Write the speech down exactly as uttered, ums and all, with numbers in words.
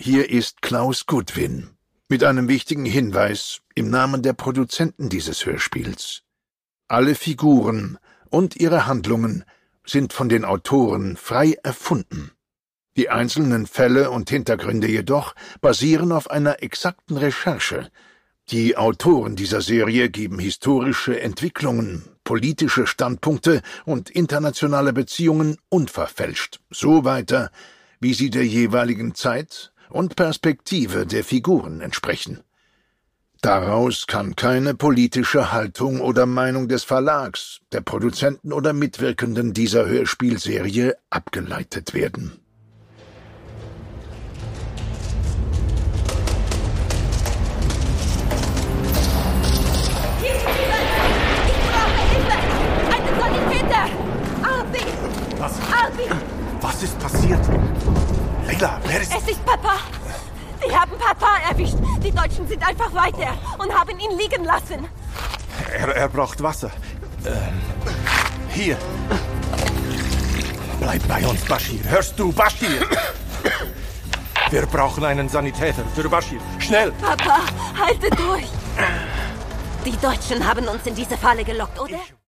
Hier ist Klaus Goodwin mit einem wichtigen Hinweis im Namen der Produzenten dieses Hörspiels. Alle Figuren und ihre Handlungen sind von den Autoren frei erfunden. Die einzelnen Fälle und Hintergründe jedoch basieren auf einer exakten Recherche. Die Autoren dieser Serie geben historische Entwicklungen, politische Standpunkte und internationale Beziehungen unverfälscht so weiter, wie sie der jeweiligen Zeit und Perspektive der Figuren entsprechen. Daraus kann keine politische Haltung oder Meinung des Verlags, der Produzenten oder Mitwirkenden dieser Hörspielserie abgeleitet werden. Was? Arbi! Was ist passiert? Leila, wer ist... Es ist Papa! Die haben Papa erwischt! Die Deutschen sind einfach weiter und haben ihn liegen lassen. Er, er braucht Wasser. Ähm, hier. Bleib bei uns, Bashir. Hörst du, Bashir? Wir brauchen einen Sanitäter für Bashir. Schnell! Papa, halte durch! Die Deutschen haben uns in diese Falle gelockt, oder?